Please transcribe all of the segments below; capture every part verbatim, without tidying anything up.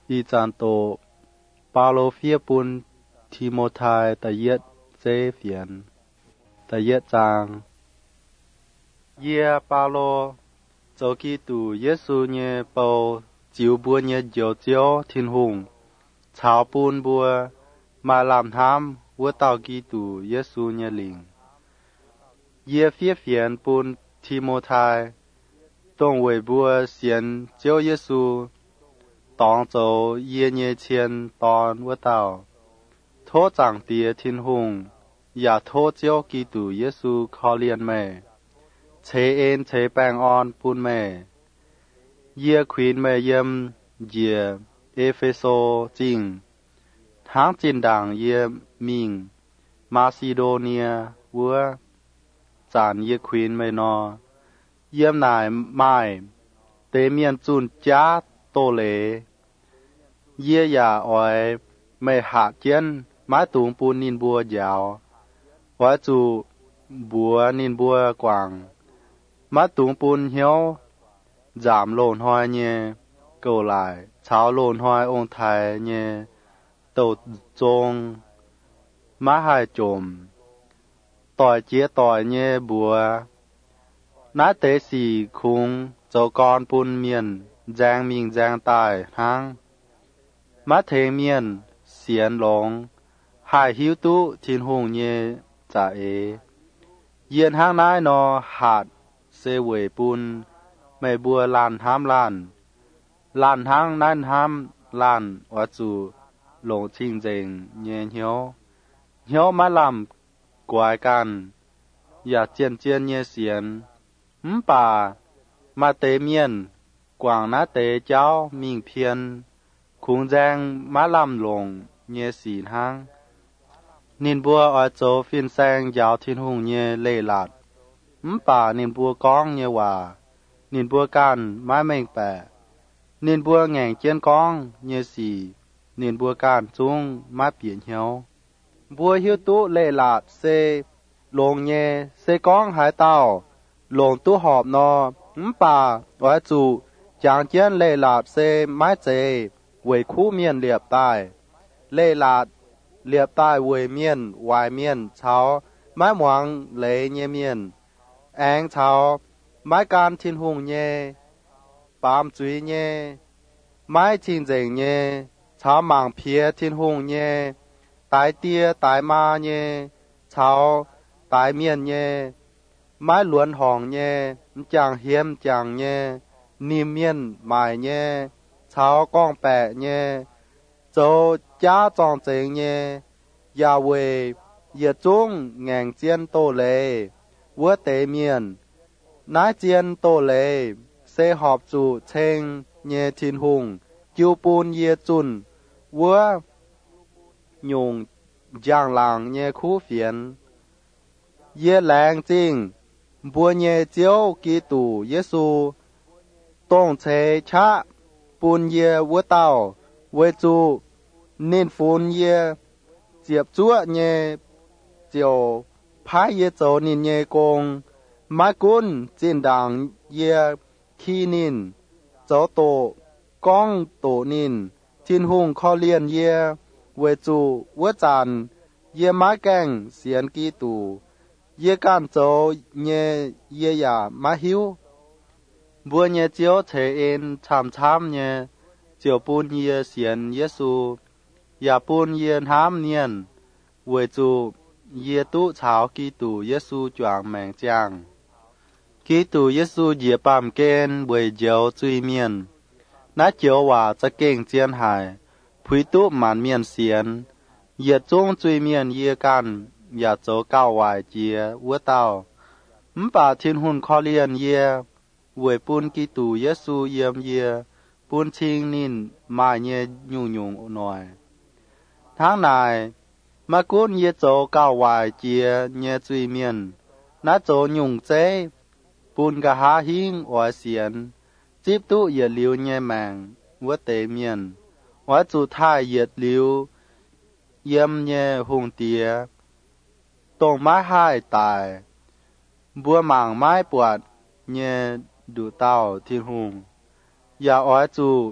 อีจานโตปาโลเฟียปุนทิโมไทตะเยะเจเฟียนตะเยะจางเยปาโลโจกีตูเยซูเนเปาจิวบัวเนเจียวเจียวทินหุงชาวปูนบัวมาลามทามวัวเต่ากีตูเยซูเนลิงเยเฟียเฟียนปุนทิโมไทต้องเวบัวเสียนเจียวเยซูตองโจเยเนเชียนตอนวัวเต่าโทจังเตียทินหุงอย่าโทเจียวกีตูเยซูคอเลียนแม่เชเอ็นเชแปงออนปุนแม่เยียควีนแม่เยมเยียเอเฟโซจริงทั้งจินดังเยียมิงมาซิโดเนียวัวจานเยียควีนแม่นอเยี่ยมนายไม้เตเมียนจุนจ้าโตเลเยี่ยยาอ้อยไม่หาเจียนไม้ตุงปูนินบัวยาวไว้จูบัวนินบัวกวางมาตุงปูนเหียวจามโลนหอยเนเกาหลายชาวโลนหอยองค์ไทยเนโตจงมาหายจมต่อยเจียต่อยเนบัวนาเตสีคุงเจ้ากรปุนเมียนแจงมิงแจงตายทั้งมาเทเมียนเสียนหลงหายหิวตุทินหงเยจ่าเอเยียนห้างนายนอหาดเซเวปุนไม่บัวลานห้ามลานลานห้างนั่นห้ามลานวัจูหลงชิงเจงเยนเหียวเหียวมาลำกวายกันอย่าเจียนเจียนเยเสียนมป่ามาเตเมียนกวางนาเตเจ้ามิงเพียนคุงแจงมาลำลงเยสีห้างนินบัวอโจฟินแซงยาวทินหงเยเล่ลาดมป่านินบัวก้องเยว่านินบัวกันไม้เมงแปะนินบัวแง่งเจียนก้องเยสีนินบัวกันจุงมาเปลี่ยนเหียวบัวหิวตุเล่ลาดเซลงเยเซก้องหายเต้าลงตู้หอบนอมป่าไว้จูจางเจียนเล่ลาดเซไม้เจเวยคู่เมียนเรียบใต้เล่ลาดเรียบใต้เวยเมียนวายเมียนเช้าไม้หมวงเลยเยเมียนแองเช้าไม้การทินหงเยปามจุยเยไม้ทินเจงเยเช้าหมางเพียทินหงเยตายเตียตายมาเยเช้าตายเมียนเยไม้หลวนหองเยจางเฮียมจางเยนิมเมียนหมายเยเช้าก้องแปะเยโจจ้าจองเจงเยยาเวเยจุงแงงเจียนโตเลวัวเตเมียนนายเจียนโตเลเซหอบจูเชงเยทินหุงจิวปูนเยจุนวัวยุงจางหลังเยคู่เฟียนเยแรงจริงบัวเยเจียวกีตูเยซูต้องเชชะปูนเยวัวเต้าเวจูนินฟูนเยเจียบจั่วเยเจียวพายเยโจนินเยกงมากุนจินดังเยคีนินโจโตก้องโตนินทินหุงคอเลียนเยเวจูวัวจันเยมาแกงเสียนกีตูเยกันโจเยเยยามาหิวบัวเยเจียวเทเอ็นชามชามเยเจียวปูนเยเสียนเยซูอย่าปูนเยนห้ามเนียนเวจูเยตุชาวกีตูเยซูจวางแมงจางกีตูเยซูเหยียปามเกนเวยเจียวจุยเมียนนาเจียวว่าจะเก่งเจียนหายผุยตุมันเมียนเสียนเหยียดจงจุยเมียนเยกันอย่าโจเก้าวายเจียวัวเต้ามป่าทินหุนคอเลียนเยเวยปูนกีตูเยซูเยี่ยมเยปูนชิงนินมาเยยุงยุงหน่อยทั้งนายมากุนเยโจเก้าวายเจียเยจุยเมียนนาโจยุงเจปูนกะหาหิงอวเสียนจิบตุเยลิวเยแมงวัวเตเมียนวัดจุท่ายเยดลิวเยี่ยมเยหงเตียตรงไม้หายตายบัวหมางไม้ปวดเยดูเต้าทินหุงอย่าอ้อยจู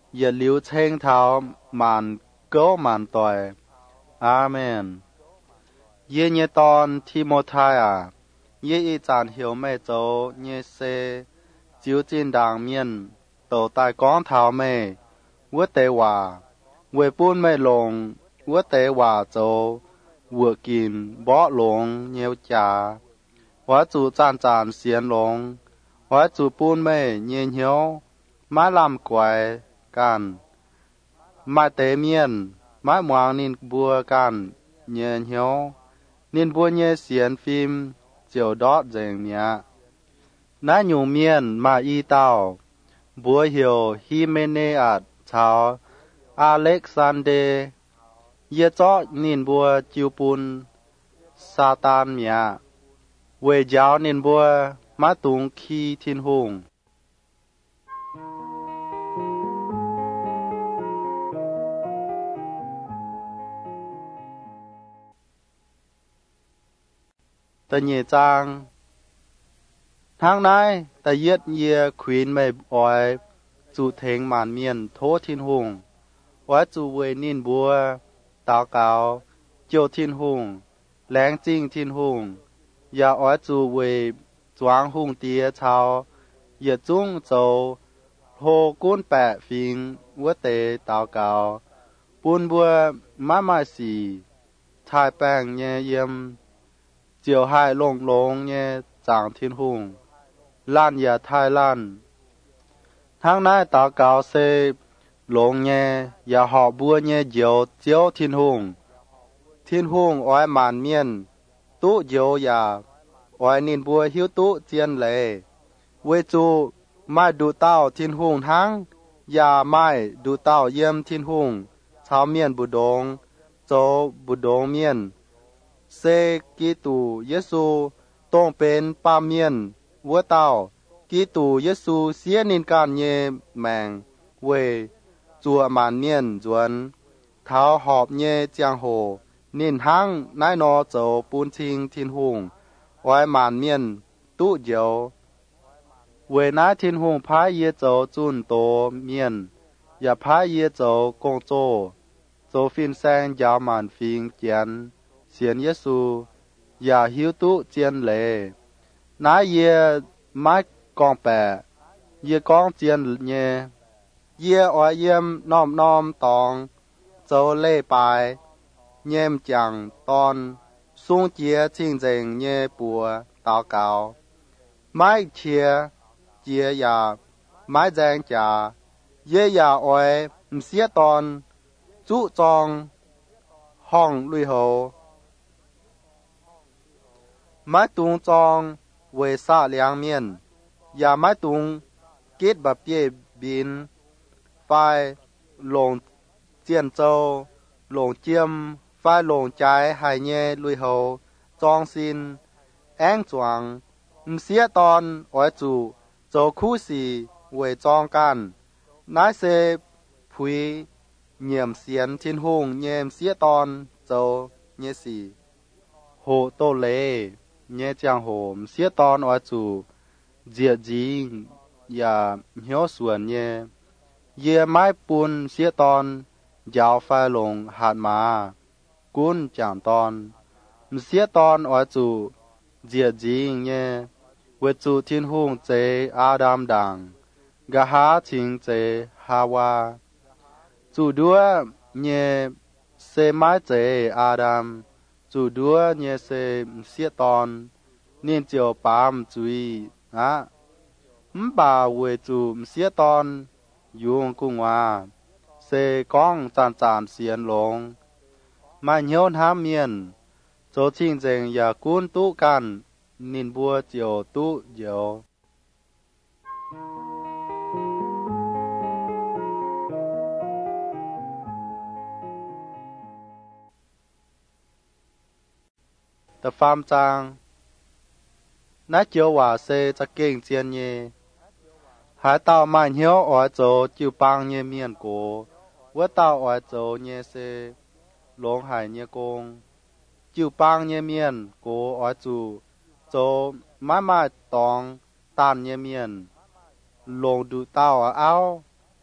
อย่าลิ้วเช่งเท้ามันเก้ามันต่อยอาเมนเย่เนตอนทิโมไทอ่ะเย่อีจานเหียวไม่โจเยเซจิวจินดางเมียนโตตายก้องเท้าไม่วัวเตว่าเวปุ้นไม่ลงวัวเตว่าโจวัวกินบ่อหลงเนียวจ่าว่าจูจานจานเสียนหลงว่าจูปุ้นไม่เงียเหียวมาลำกวยกันมาเตเมียนมาหมวางนินบัวกันเงียเหียวนินบัวเงียเสียนฟิล์มเจียวดอดเจงเมียน้าหยูเมียนมาอีเต้าบัวเหียวฮิเมเนอัดชาวอเล็กซานเดเยจอนินบัวจิวปุนซาตานเมียเวจาวนินบัวมาตุงคีทินหงตะเยจางทางนายตะเย็ดเยียควีนไม่ออยจูเทงมานเมียนโททินหงว่าจูเวนินบัวตาวกาวเจียวทินหงแหลงจริงทินหงอย่าอ้อยจูเวจวางหงเตียชาวอย่าจุ้งโจโหกุ้นแปะฟิงวัวเตตาวกาวปูนบัวมามาสีทายแป้งเยเยี่ยมเจียวให้ลงลงเยจางทินหงล้านอย่าทายล้านทางนายตาวกาวเซหลงเยอย่าหอบบัวเยเจียวเจียวทินหงทินหงอ้อยมานเมียนตุเจียวอย่าอ้อยนินบัวหิวตุเจียนเลยเวจูไม่ดูเต้าทินหงทั้งอย่าไม่ดูเต้าเยี่ยมทินหงชาวเมียนบุดงโจบุดงเมียนเซกิตูเยซูต้องเป็นป้าเมียนวัวเต้ากิตูเยซูเสียนินการเยแมงเวจัวมานเมียนจวนเท้าหอบเยเจียงโหนินหังนายนอโจปูนทิงทินหงไว้มานเมียนตุเจียวเวนาทินหงพายเยโจจุนโตเมียนอย่าพายเยโจกงโจโจฟินแซงยาวมานฟิงเจียนเสียนเยซูอย่าหิวตุเจียนเลนายเยไม้กองแปะเยกองเจียนเยเยอ้อยเยี่ยมน้อมน้อมตองโจเล่ปายเยี่ยมจังตอนซุงเจียชิงเจงเยปัวตาวกาวไม้เชียเจียยาไม้แจงจ่าเยยาอ้อยมเสียตอนจุจองห้องลุยโหไม้ตุงจองเวซาเลียงเมียนอย่าไม้ตุงเกตแบบเปียบินไฟลงเจียนโจลงเจียมไฟลงใจหายเย่ลุยโหจองซินแองจวงมเสียตอนอ้อยจูโจคู่สีเวจองกันนายเซพุยเงี่ยมเสียนทินหงเงี่ยมเสียตอนโจเยสีโหโตเลเยจางโหมเสียตอนอ้อยจูเจียจิงอย่าเหี่ยวส่วนเยเยไม้ปูนเสียตอนยาวไฟลงหาดมากุนจางตอนเสียตอนอ้อยจูเจียจิงเยเวจูทินหงเจอาดามดังกะหาทิงเจฮาวาจูดัวเยเซไม้เจอาดามจูดัวเยเซเสียตอนนินเจียวปามจุยอะมบ่าเวจูเสียตอนยุงกุงว่าเซก้องจานจานเสียนหลงมาเหี่ยวหาเมียนโจชิงเจงอย่ากุนตุกันนินบัวเจียวตุเจียวแต่ฟาร์มจางนักเจียวว่าเซจะเก่งเจียนเยหายเต้ามาเหี่ยวอ้อยโจจิวปังเยเมียนโกว่าเต้าอ้อยโจเยเซหลงหายเยกงจิวปังเยเมียนโกอ้อยจูโจมามาตองตานเยเมียนลงดูเต้าเอาห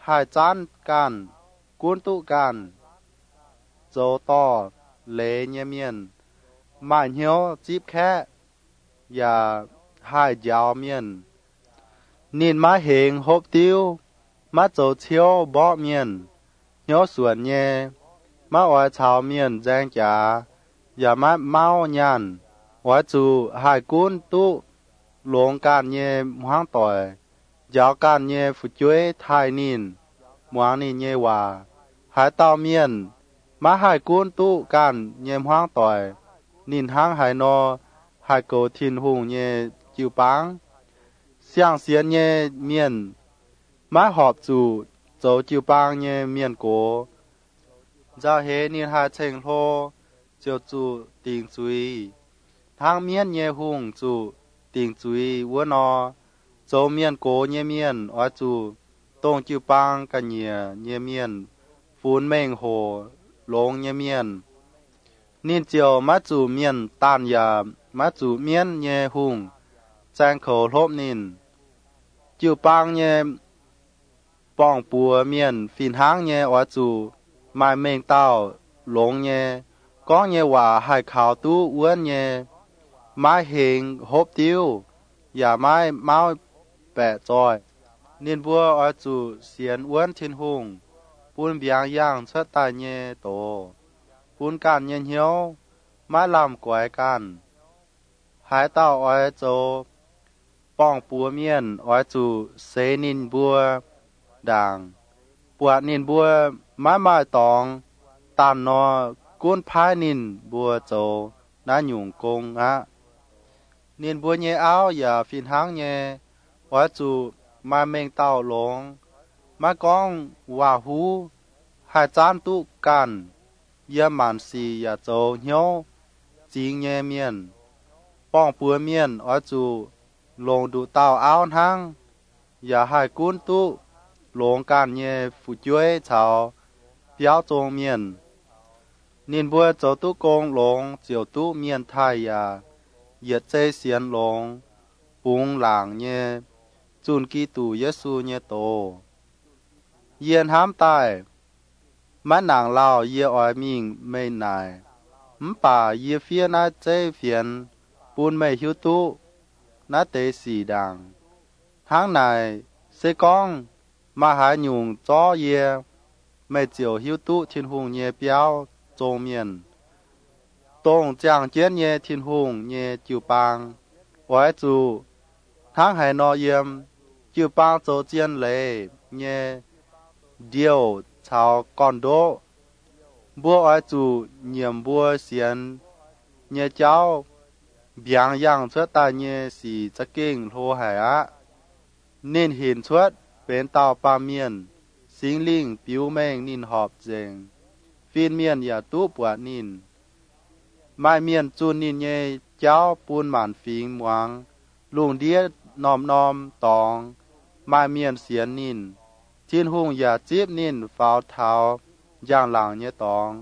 hai chánกันกุนตุกันโจต่อเลเยเมียนมาเหียวจีบแค่อย่าให้ยาวเมียนนินมาเหงหบติ้วมาโจเชียวบ่เมียนเหียวส่วนเยมาออยชาวเมียนแจงจ๋าอย่ามาเมายันว่าจูให้กุนตุหลงการเยห้างต่อยยาวการเยฟุจวยไทยนินหมวงนี่เยว่าหายเต้าเมียนมาให้กุนตุการเยห้างต่อยนินห้างหายนอหายโกทินหุงเยจิวปังเสียงเสียนเยเมียนมาหอบจูโจจิวปังเยเมียนโกเจ้าเฮนินหายเชิงโลเจียวจูติงจุยทางเมียนเยหุงจูติงจุยวัวนอโจเมียนโกเยเมียนออจูตงจิวปังกันเยเยเมียนฟูนเม่งโหลงเยเมียนนินเจียวมาจูเมียนตานยามาจูเมียนเยหุงแจงโขลบนินจิวปังเยป้องปัวเมียนฟินหางเยออจูมาเม่งเต้าหลงเยก้องเยว่าให้ข่าวตู้อ้วนเยไม้เหงหบติ้วอย่าไม้เมาแปะจอยนินบัวอจูเสียนอ้วนทินหุงปูนเบียงย่างเชิดตายเยโตปูนการเย็นเหียวไม้ลำกวยกันหายเต้าออยโจป้องปัวเมียนออยจูเสนินบัวด่างปวดนินบัวไม้ไม้ตองตานนอกุนพายนินบัวโจน้าหยุ่งกงอะนินบัวเยเอาอย่าฟินหางเยว่าจูมาเมงเต้าหลงมากองว่าหูหายจานตุกันเยี่ยมันสีอย่าโจเหียวจิงเยเมียนป้องปัวเมียนว่าจูลงดูเต้าเอาทั้งอย่าให้กุนตุหลงการเยฟุจวยชาวเปียวจงเมียนนินบัวโจตุกงหลงเจียวตุเมียนไทยยาเหยียดใจเสียนหลงปุงหลางเยจุนกีตูเยซูเยโตเยียนห้ามตายมันนางเล่าเยออยมิงไม่นายมป่าเยเฟียนาใจเฟียนปูนไม่หิวตุนาเตสีดังทางนายเสกองมาหาหยุงจ้อเยไม่เจียวหิวตุทินหุงเยเปียวจงเมียนตงจางเจียนเยทินหุงเยจิวปางไว้จูทางไหนอเยี่ยมจิวปางโจเจียนเลยเยเดียวชาวกอนโดบัวไว้จูเยี่ยมบัวเสียนเยเจ้าเบียงย่างเชื้อตาเยสีจะเก่งโทหายะเน้นเห็นชวดเป็นเต่าปาเมียนสิงลิงปิวแมงนินหอบเจงฟีนเมียนอย่าตู้ปวดนินไม้เมียนจูนนินเยเจ้าปูนหมานฟิงหวางลุงเดียนอมนอมตองไม้เมียนเสียนนินทินหุงอย่าจีบนินฟาวเท้าย่างหลังเยตอง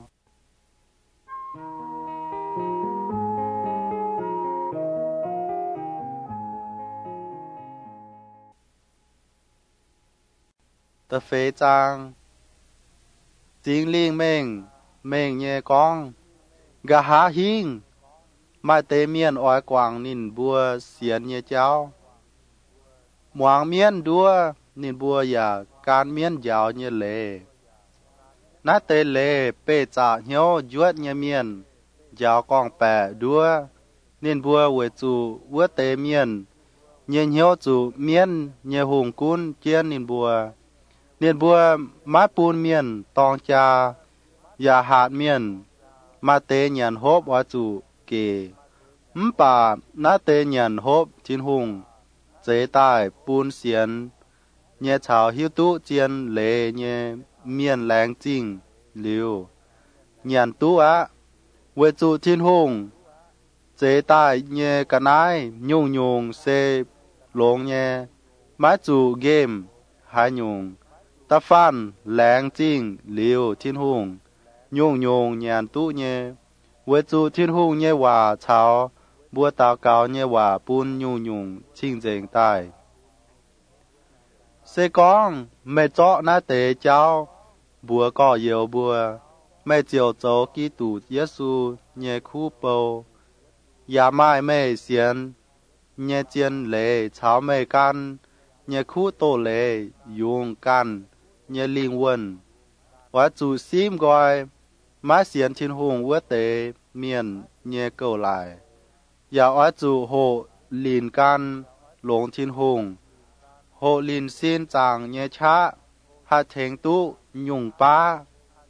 ตะเฟจางจิงลิงเมงเมงเยกองกะหาหิงมาเตเมียนอ้อยกวางนินบัวเสียนเยเจ้าหมวงเมียนดัวนินบัวอย่าการเมียนยาวเยเลนาเตเลเปจ่าเหียวยวดเยเมียนยาวกองแปะดัวนินบัวเวจูวัวเตเมียนเยเหียวจูเมียนเยหงกุนเจียนนินบัวเนียนบัวมาปูนเมียนตองจาอย่าหาดเมียนมาเตเนียนฮบวาจูเกมป่านาเตเนียนฮบทินหุงเจใต้ปูนเสียนเนียชาวฮิวตุเจียนเลเนียเมียนแรงจริงหลิวเนียนตัวเวจูทินหุงเจใต้เนียกันนายยุงยุงเซหลงเนียมาจูเกมหายุงตาฟันแหลงจริงเหลียวทินหุงโยงโยงยานตุเยเวจูทินหุงเยว่าชาวบัวตาเกาเยว่าปูนยูยุงชิงเจงใต้ Sẽ con mẹ cho na tế cháu bùa có nhiều bùa mẹ chiều cho ký tủ Giêsu nhẹ khu bầu ya mai mẹ xiên nhẹ chiên lệ cháu mẹ can nhẹ khu tổ lệ dùng can nhẹ linh quân và chủ sim gọi má xiên thiên hùng vớt tế miền nhẹ cầu lại ya và chủ hộ linh can lồng thiên hùng hộ linh xin chàng nhẹ cha hạ thèn tu nhung pa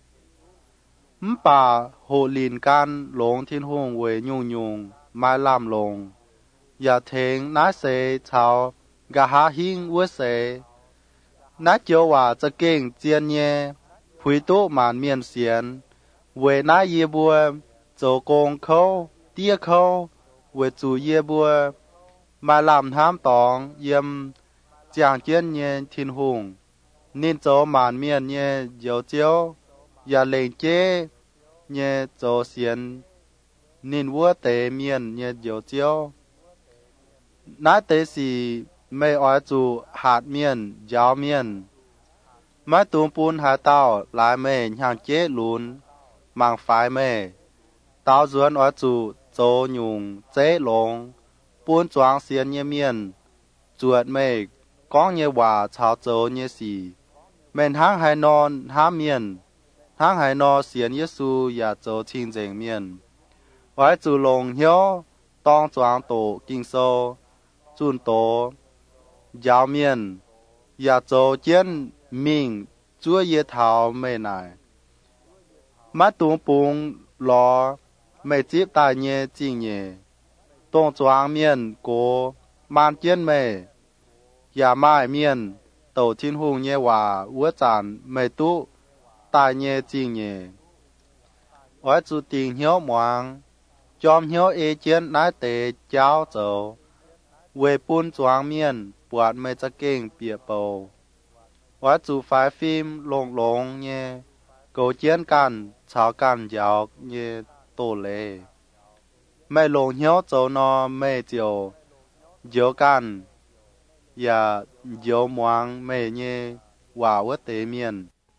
mắmป่าโหลินกันหลงทิ้นห่วงเวยุงยุงไม่ลามลงอย่าเทงน้าเสชาวกะหาหิงเวเสน้าเจียวว่าจะเก่งเจียนเย่ผุยโตหมานเมียนเสียนเวน้าเยบัวโจโกงเขาเตี้ยเขาเวจูเยบัวมาลามท้ามตองเยี่ยมจางเจียนเย่ทิ้นห่วงนินโจหมานเมียนเย่เจียวเจียวอย่าเล่งเจ้เย่โจเสียนนินวัวเตเมียนเย่เจียวเจียวน้าเตสีไม่อ้อยจูหาดเมียนยาวเมียนมาตูมปูนหาเต้าลายแม่ย่างเจ้ลุนมังฝายแม่เต้าจวนอ้อยจูโจยุงเจ้หลงปูนจวางเสียนเย่เมียนจวดแม่ก้องเย่ว่าชาวโจเย่สีแม่นห้างไหนอนห้ามเมียนทางไหนอเสียนเยซูอย่าโจชิงเจงเมียนไว้จูลงเหียวต้องจวางโตกิงโซจุนโตยาวเมียนอย่าโจเจียนมิงจัวเยเท้าไม่นายมาตุงปุงรอไม่จีบตายเยจริงเยต้องจวางเมียนโกมานเจียนไม่อย่าไม้เมียนโตทิ้นหุงเยว่าวัวจานไม่ตุตายเย่จริงเย่ไว้จูติงเหียวหมวงจอมเหียวเอเจียนนายเตเจ้าเจ้าเวปุนจวางเมียนปวดไม่จะเก่งเปียเปาไว้จูไฟฟิล์มลงลงเย่โกเจียนกันชาวกันยาวเย่โตเลไม่ลงเหียวเจ้านอไม่เจียวเจียวกันอย่าเจียวหมวงไม่เย่ว่าว่าเตเมียน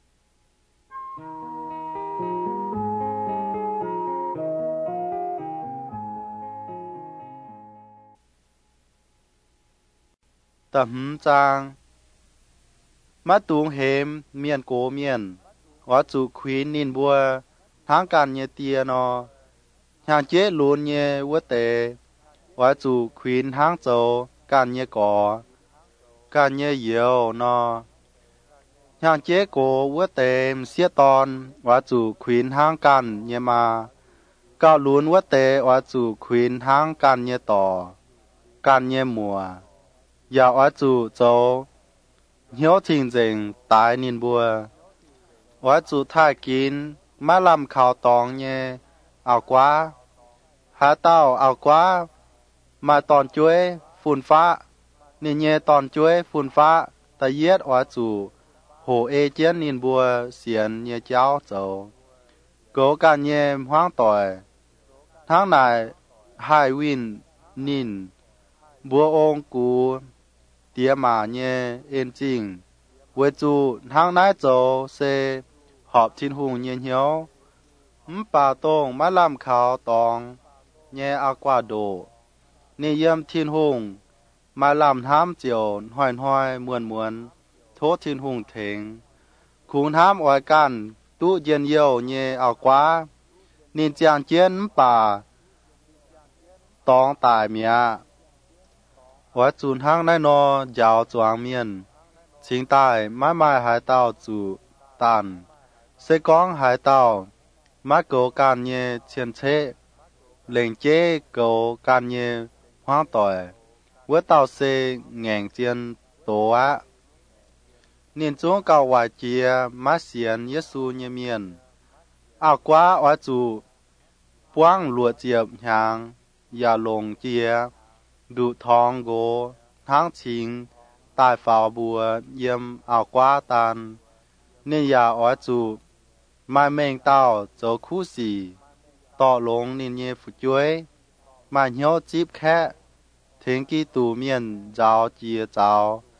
ตะหืมจางมาตุงเหมเมียนโกเมียนวัดจูควีนนินบัวทางการเยเตียนอหางเจลูนเยวเตวัดจูควีนทางโจการเยก่อการเยเยียวนอหางเจโกวเตมเสียตอนวัดจูควีนทางการเยมาก้าวลูนวเตวัดจูควีนทางการเยต่อการเยมัวอย่าว่าจูโจเหียวทิ้งเจงตายนินบัวว่าจูท่ากินมาลำข่าวตองเยเอากว่าหาเต้าเอากว่ามาตอนจ้วยฝุ่นฟ้านี่เยตอนจ้วยฝุ่นฟ้าตะเย็ดว่าจูโหเอเจียนนินบัวเสียนเยเจ้าโจโกกันเยห้างต่อยทั้งนายไฮวินนินบัวองกูเตียมาเยเอ็นจิงเวจูทางนายโจเซหอบทินหุงเยเหียวมป่าตงมาลำขาวตองเยอากวาโดนิยมทินหุงมาลำท้ามเจียวห้อยห้อยมวนมวนโทษทินหุงเถงขุงท้ามอ้อยกันตู้เย็นเยี่ยวเยอากวานินจางเจียนป่าตองตายเมียวัดจูนทางนายนอยาวจวางเมียนชิงใต้ไม้ไม้หายเต้าจูตันเสกองหายเต้ามาโกการเยเชียนเชเหล่งเจโกการเยห้างต่อยวัดเต้าเซแง่งเจียนตัวนินจงเก่าวายเจียมาเสียนเยซูเยเมียนอากว่าวัดจูป้วงหลวดเจียบหางอย่าลงเจียดูทองโกทั้งชิงตายฝ่าบัวเยี่ยมเอากว่าตันนี่ยาอ้อยจูมาเมงเต้าโจคู่สีต่อลงนินเยฟุจ้วยมาเหี่ยวจีบแค่ถึงกี่ตูเมียนเจ้าเจียเจ้า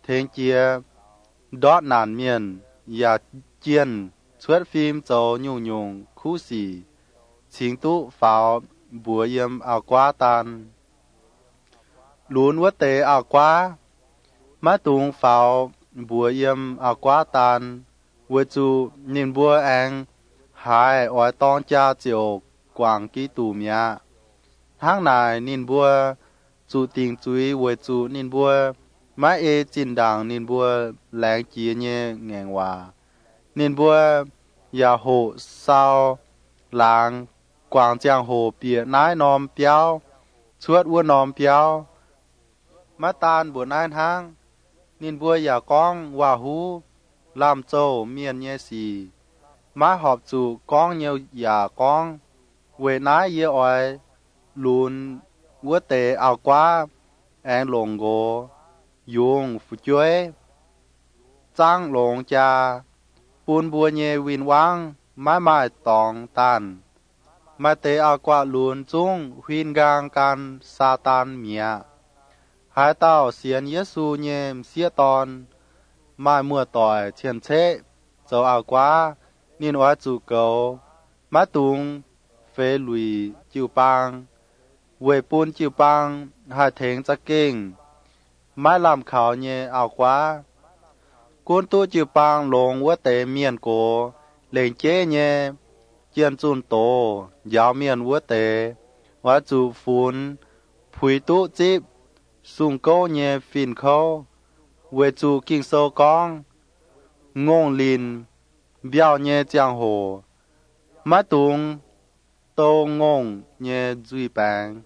Thèn chia đót nàn miền ya chiên suốt phim châu nhung nhung khu xì chính tu pháo bùa yếm ảo quá tàn lún vất tế ảo quá má tung pháo bùa yếm ảo quá tàn vua chu nhìn bùa anh hai ở tông cha chiều quảng ký tù mía tháng này nhìn bùa chu tình chuối vua chu nhìn bùa má ê chín đàng nhìn bùa láng chia nhẹ ngàn hòa nhìn bùa ya hồ sao làng quảng giang hồ bịa nái nòm béo chuột vua nòm béo má tan bùa nái hang nhìn bùa ya con hòa hú làm châu miền nhẹ xì má họp chủ con nhiều ya con về nái ye oi lùn vua tề ảo quá anh lồng gỗ dùng phụ chuối trang lồng cha buôn bùa nhẹ vinh quang mãi mãi tòng tàn mà tế ảo quá lùn chung huyên gang can sa tan mía hai tao xiên Giêsu nhẹ xía tòn mai mùa tỏi chiên chế dấu ảo quá nên hóa chủ cầu má tung phê lùi chiều bang về buôn chiều bang hai thèn chắc kinh mãi làm khảo nhẹ ảo quá cuốn tu chiều bang lồng vua tế miền cổ lên chế nhẹ chiên chun tổ giáo miền vua tế hóa chủ phun phùi tu chip sung câu nhẹ phìn khâu về chủ kinh sâu con ngôn lìn biao nhẹ giang hồ má tung tô ngôn nhẹ duy bang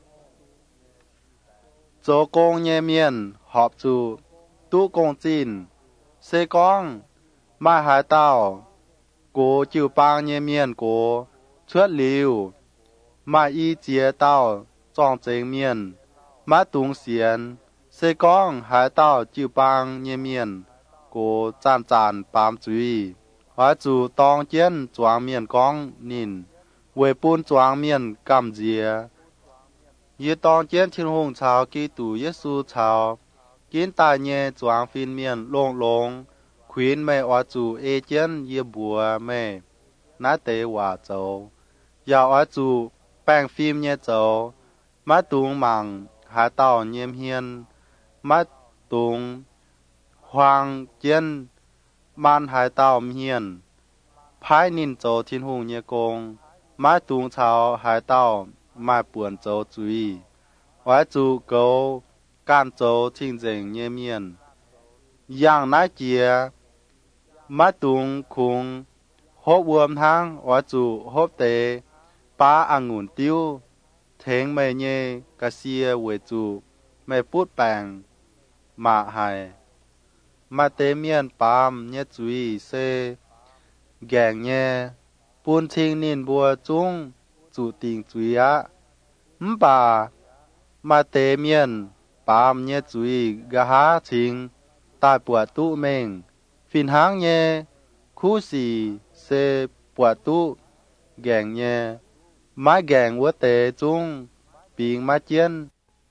chỗ công nhẹ miền họp chủ tu công chín xê con mai hải tao cố chiều bang nhẹ miền cố chuất liu mai y chia tao trong chính miền má tung xiên xê con hải tao chiều bang nhẹ miền cố chan chan bám chuy hóa chủ tong chiến choáng miền con nín về buôn choáng miền cầm dìa như tong chiến thiên hùng chào ký tù Giêsu chào kiến tài nhẹ choáng phiên miền lông lông khuyến mẹ hóa chủ ê chiến như bùa mẹ ná tế hòa châu ya hóa chủ bang phim nhẹ châu má tung màng hải tao nhiêm hiên má tung hoàng chiến man hải tao hiền phái nín châu thiên hùng nhẹ công má tung chào hải tao mai buồn châu chuy hóa chủ cầu can châu thiên dình nhẹ miền yang nái chia má tung khung hốp uom hang hóa chủ hốp tế ba ăn ngủn tiêu thèn mẹ nhẹ cà xia về chủ mẹ bút bàng mà hài mà tế miền bám nhẹ chuy xê gàng nhẹ buôn thiên nín bùa chung chủ tình chuy á ừm bà mà tế miền bám nhẹ chuy gà há chính tai bùa tu mình phiền háng nhẹ khu xì xê bùa tu gàng nhẹ má gàng vua tế chung biển má chiên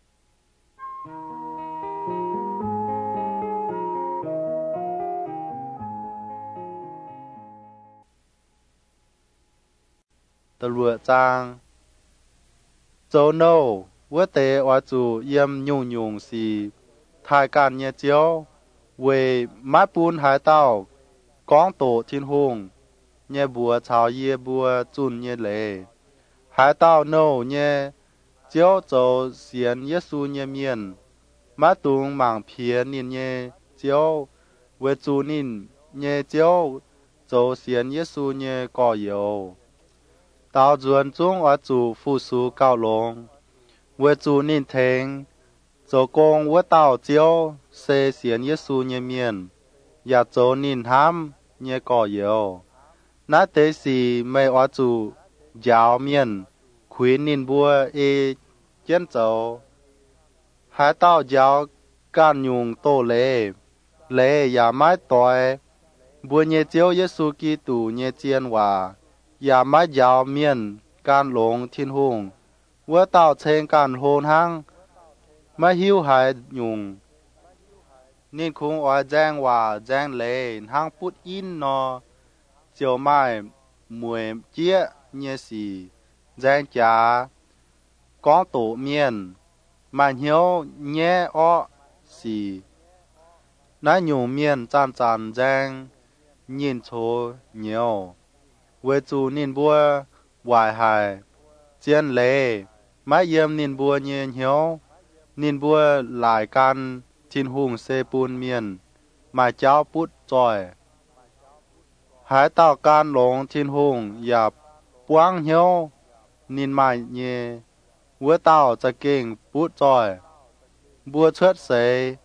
tờ lụa trang châu nâu vua tế hóa chủ yếm nhung nhung xì thái can nhẹ chiếu về má buôn hải tao con tổ thiên hùng nhẹ bùa chào yê bùa chun nhẹ lệ hải tao nâu nhẹ chiếu châu xiên Giêsu nhẹ miền má tung mảng phía nín nhẹ chiếu về chu nín nhẹ chiếu châu xiên Giêsu nhẹ cỏ yếu tao duẩn chung ở chủ phụ su cao long về chu nín thèn châu công về tao chiếu xê xiên Giêsu nhẹ miền ya châu nín ham nhẹ cỏ yếu ná tế xì mê ở chủ giáo miền khuyến nín bùa ê chiến châu hải tao giáo can nhung tô lệ lệ ya mái tỏi bùa nhẹ chiếu Giêsu Kitô nhẹ chiên hòa ya mái giáo miền can lồng thiên hùng vua tao chen can hồn hang mái hiu hải nhung nên khung ở giang hòa giang lệ hang put in nó chiều mai mùi chia nhẹ xì giang trà có tổ miền mà hiếu nhẹ ọ xì nãy nhung miền chan chan giang nhìn số nhiều với chú nên bùa hoài hài chiến lệ mãi yếm nên bùa nhiên hiếu nên bùa lại can thiên hùng xê bùn miền mà cháu bút tròi hãy tạo can lồng thiên hùng và quang hiếu nên mãi nhẹ với tạoจะเก่ง bút tròi bùa xuất xế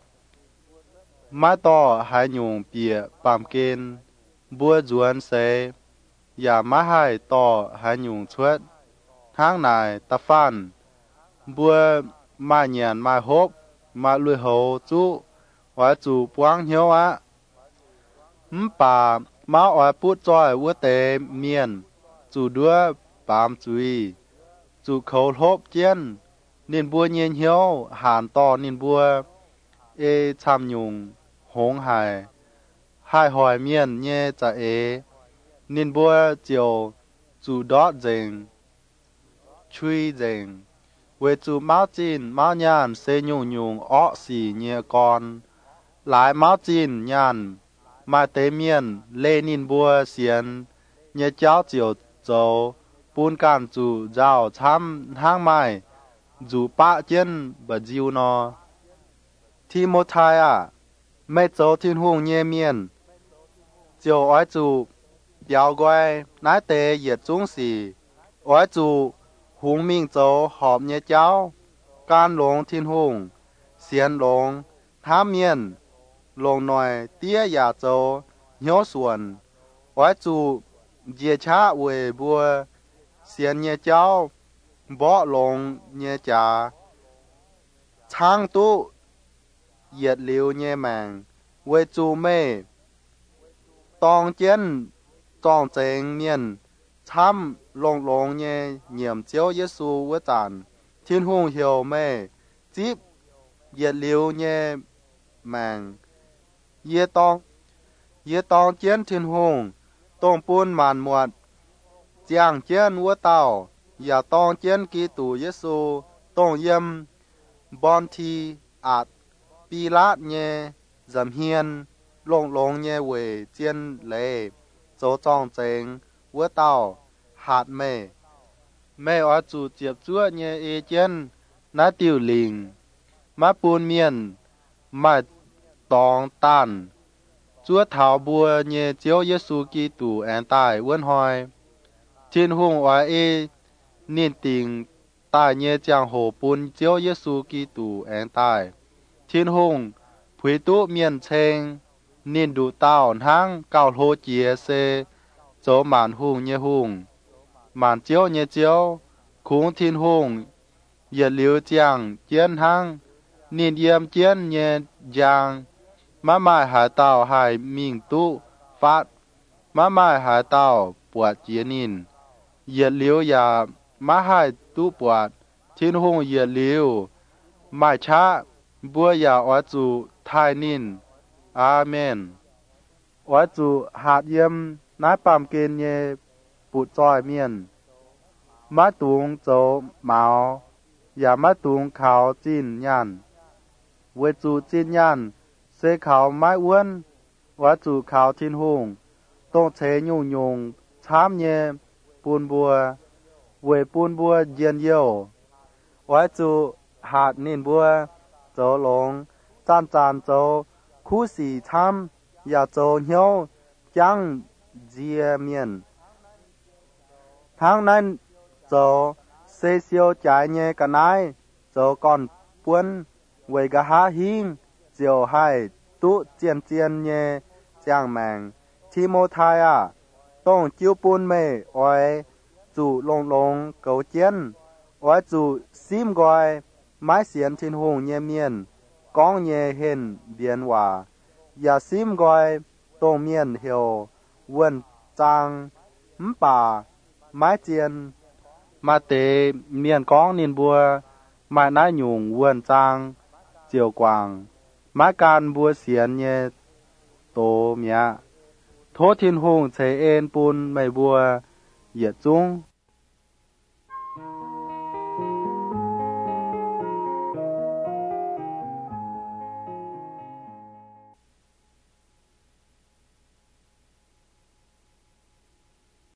mãi to hãy nhung bịa bàm kên bùa duẩn xế và mãi hai to hãy nhung xuất tháng này ta phan bùa mai nhàn mai hốp mai lùi hậu chú và chú quang hiếu á ừm bà máu ở bút tròi với tế miền chú đứa bám chui chú khẩu hốp chiến nên bùa nhiên hiếu hàn to nên bùa ê chăm nhung hống hài hai hỏi miền nhé cha ê nên bùa chiều chú đót dình chui dình với chú máu chín máu nhàn xê nhung nhung ọ xì nhẹ con lại máu chín nhàn mà tế miền lê nín bùa xiên nhẹ cháu chiều dầu bún can chú giáo chăm hang mai chú bạ chiến bà diêu nó thì một thai à mấy dấu thiên hùng nhẹ miền chiều ói chú biểu quay nái tế yết trung xì ói chú hùng minh dấu họp nhẹ cháu can lồng thiên hùng xiên lồng tham miền lồng nòi tía giả dấu nhớ xuân ói chú dìa chá về bùa xiên nhẹ cháu bỏ lồng nhẹ chá trang tu yết liu nhẹ màng về chú mê tòng chiến tòng chênh miền chăm lồng lồng nhẹ nhiệm chiếu Giê-xu với chản thiên hùng hiểu mê chíp yết liu nhẹ màng yết tòng yết tòng chiến thiên hùng tông bún màn muộn giang chiến với tàu và tòng chiến ký tù Giê-xu tông yếm bon thi ạt pi lát nhẹ dầm hiên lồng lồng nhẹ về chiến lệ dấu trọng chênh với tàu hạt mê mê ở chủ tiệp chúa nhẹ ê chiến ná tiêu lình má bùn miền mà tòng tàn chúa thảo bùa nhẹ chiếu Giê-xu ký tù án tài vươn hoài thiên hùng ở ê nên tình tài nhẹ giang hồ bùn chiếu Giê-xu ký tù án tài thiên hùng phủy tụ miền chênh nên đủ tàu hang cao hô chia xê dấu màn hùng nhẹ hùng màn chiếu nhẹ chiếu khung thiên hùng yết liu giang chiến hang nên yếm chiến nhẹ giang má mai hải tàu hải minh tụ phát má mai hải tàu bọt chiến nín yết liu ya má hải tụ bọt thiên hùng yết liu mai chá bùa ya ở chủ thai nín Amen ở chủ hạt yếm nái bàm kên nhẹ bụt tròi miền má tuông dấu máu và má tuông khảo chín nhàn với chủ chín nhàn sẽ khảo mái uốn ở chủ khảo thiên hùng tông chế nhung nhung chám nhẹ bùn bùa với bùn bùa yên yêu ở chủ hạt nín bùa dấu lồng chan chan dấu khu sĩ chám và dấu hiếu chẳng dìa miền tháng nay dấu xê siêu trái nhẹ cả nái dấu còn buôn với cả há hiên diều hai tụ chiên chiên nhẹ giang màng thi mô thai à tông chiếu buôn mê oi chủ lông lông cầu chiên oi chủ xím gọi mái xiên thiên hùng nhẹ miền con nhẹ hình biến hòa và xím gọi tông miền hiểu vườn trang ấm bà mái chiên mà tế miền con nín bùa mà nái nhung vườn trang chiều quang má can bùa xiên nhẹ tổ mía thố thiên hùng chế ên bùn mày bùa dịa chung